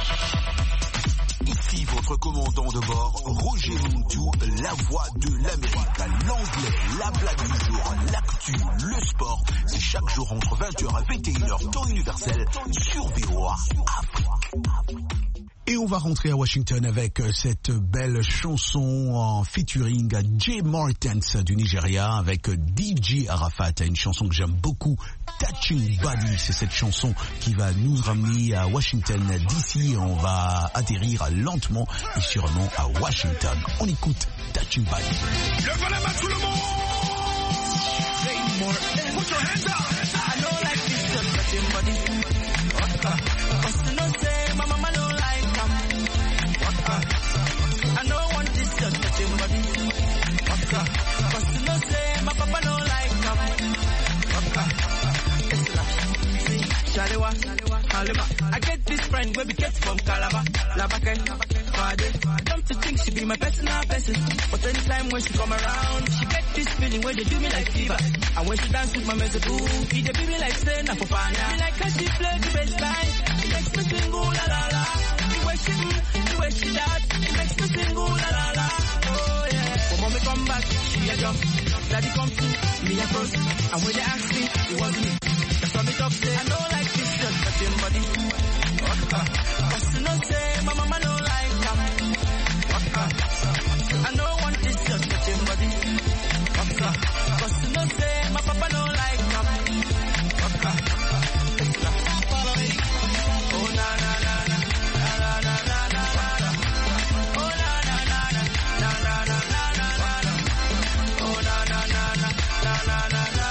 Ici votre commandant de bord, Roger Montou, la voix de l'Amérique, l'anglais, la blague du jour, l'actu, le sport. C'est chaque jour entre 20h et 21h, temps universel, sur VOA Afrique. Et on va rentrer à Washington avec cette belle chanson en featuring Jay Martens du Nigeria avec DJ Arafat, une chanson que j'aime beaucoup, Touching Body. C'est cette chanson qui va nous ramener à Washington. D'ici, on va atterrir lentement et sûrement à Washington. On écoute Touching Body. Levez les mains tout le monde. Put your hands up. I know like this, just touching body. Cause you know say my mama don't like I don't want this just touching body. Cause you know say my papa don't like Shalewa, Halima. I get this friend where we get from Calabar, Labake, Fade. Come to think she be my personal person, but anytime when she come around, she get this feeling where they do me like fever. And when she dance with my mezzaboo, he they be me like say na popana. Me like how she play the bassline, it makes me sing ooh la la la. The way she that, it makes me sing ooh la la la. Oh yeah. When mommy come back, she a jump. Daddy come to me a cross, and when they ask me, it wasn't me. That's why me talk say I don't like this just touching body. Cause you know say my mama don't like them. I don't want this just touching body. Cause you know say my papa don't like them. Oh na na na na na na na na. Oh na na na na na na na na na. Oh na na na na na na na na.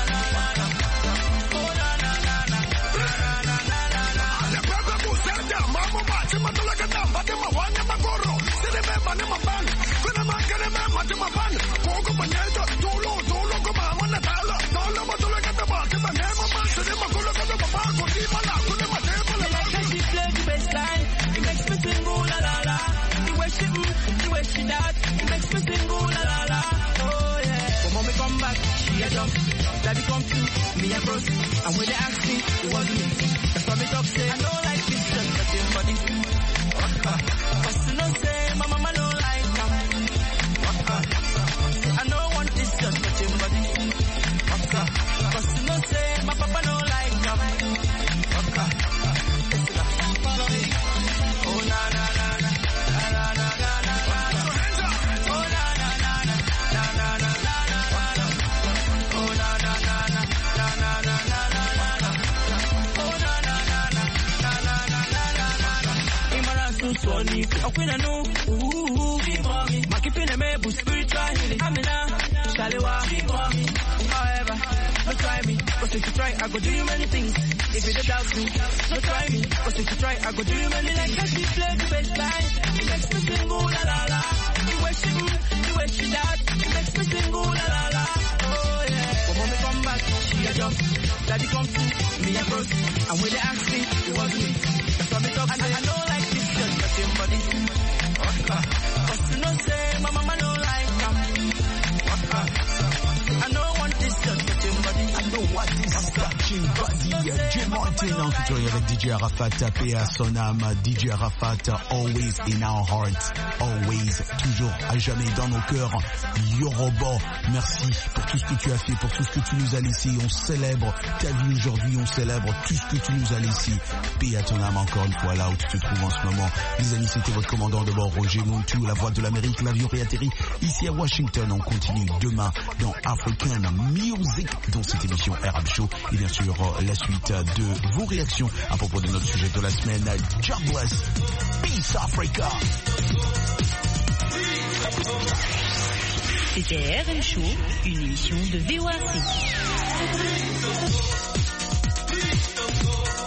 Daddy come to me a bros, and when they ask me, it was me. That's why me talk say I don't like this just touching body. Cause you know say my mama don't like them. I don't want this just touching body. Cause you know say my papa don't like them. Oh na na na na na na na na. Oh na na na na na na na na. Oh na na na na na na na na na. money. A queen I know, my keeping a mable spiritual healing. Amina, Shalewa, however, don't try me, cause if you try, I go do you many things. If you don't doubt me, don't try me, cause if you try, I go do you many like that. She play the best line, it makes me sing, ooh la la la. The way she that, it makes me sing, ooh la la la. Oh yeah. When mommy come back, she a jump. Daddy come through, me a cross. And when they ask me, it was me. That's why me talk, and I don't like this just touching body. But you know say, my mama don't like them. I don't want this just touching body. I don't want this touching body. Jay Martin en featuring avec DJ Arafat, paix à son âme. DJ Arafat, always in our hearts, always, toujours, à jamais dans nos cœurs. Yoruba, merci pour tout ce que tu as fait, pour tout ce que tu nous as laissé. On célèbre ta vie aujourd'hui, on célèbre tout ce que tu nous as laissé. Paix à ton âme encore une fois là où tu te trouves en ce moment. Les amis, c'était votre commandant de bord, Roger Montou, la voix de l'Amérique. L'avion réatterrit ici à Washington. On continue demain dans African Music, dans cette émission Arab Show. Et bien sûr, la suite de vos réactions à propos de notre sujet de la semaine. Jobless, Peace Africa. C'était RM Show, une émission de VOAC.